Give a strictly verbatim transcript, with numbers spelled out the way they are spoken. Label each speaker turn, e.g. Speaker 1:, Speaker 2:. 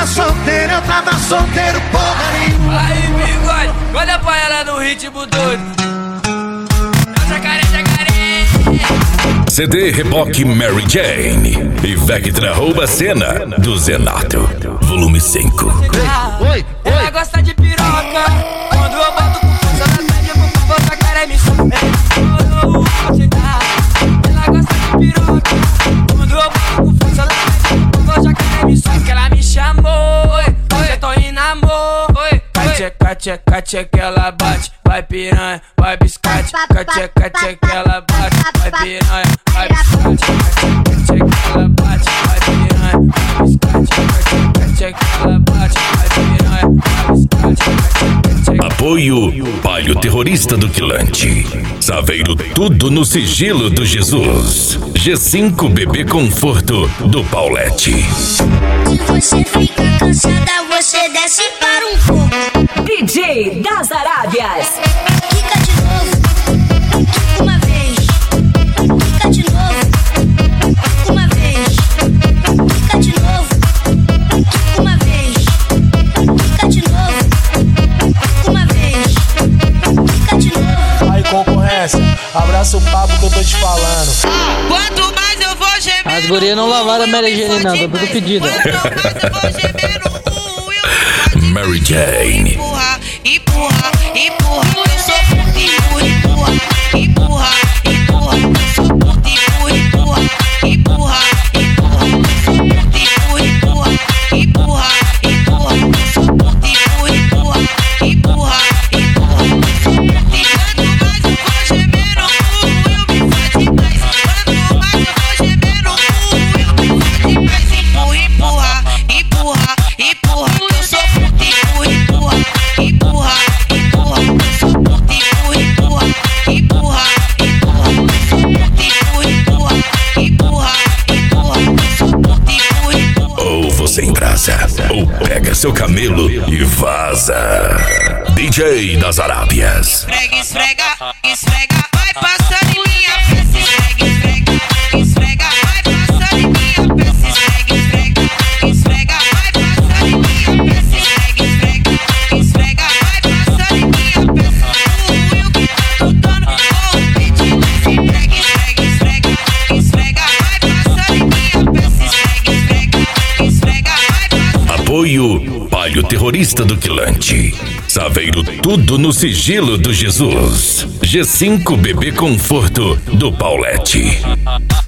Speaker 1: solteiro, eu tava solteiro porra nenhuma.
Speaker 2: Aí, bigode, olha pra ela no ritmo doido. Jacaré, jacaré.
Speaker 3: C D Reboque Mary Jane e Vectra rouba a cena do Zenato, volume cinco.
Speaker 2: Oi, oi. Ela gosta de piroca. Quando eu boto com força, ela pede pro povo, jacaré me chama. Ela gosta de piroca. Quando eu boto com força, ela pede pro povo, jacaré me chama. Que ela me chamou, oi, hoje tô em namoro. Oi, tcheca, tcheca, tcheca, ela bate. Vai piranha, vai biscate. Tcheca, tcheca, ela bate. Vai piranha, vai biscate. Tcheca, ela bate. Vai piranha, vai biscate. Tcheca, ela bate. Vai piranha, vai biscate.
Speaker 3: Apoio Palio Terrorista do Quilante. Saveiro tudo no sigilo do Jesus. G cinco Bebê Conforto do Paulette.
Speaker 4: Se você fica cansada, você desce para um pouco.
Speaker 5: D J das Arábias.
Speaker 4: Quica de novo, quica uma vez. Quica de novo, quica uma vez. Quica de novo, quica uma vez. Quica de novo, quica uma vez. Quica de novo.
Speaker 6: Aí, concorrência, abraça o papo que eu tô te falando.
Speaker 7: Quanto mais eu vou gemer,
Speaker 8: as gurias não lavaram a Mary Jane não, tá tudo pedido.
Speaker 3: Mary Jane.
Speaker 7: Empurra, empurra, empurra. Eu sou puta, empurra, empurra, empurra, empurra. Eu sou puta, empurra, empurra, empurra, empurra. Eu sou puta, empurra, empurra, empurra. Eu sou puta, empurra, empurra, empurra. Eu sou puta.
Speaker 3: Sem brasa, ou pega seu camelo e vaza. D J das Arábias.
Speaker 7: Esfrega, esfrega, esfrega, vai passando em minha peça. Esfrega, esfrega, esfrega, vai passando em minha peça. Esfrega, esfrega, esfrega, vai passando em minha peça. Esfrega, esfrega, esfrega, vai passando em minha peça. O Will que tá tocando com o beat. Esfrega, esfrega, esfrega, esfrega, vai passando em minha peça. Esfrega, esfrega, esfrega.
Speaker 3: Apoio Palio Terrorista do Quilante. Saveiro tudo no sigilo do Jesus. G cinco Bebê Conforto do Paulette.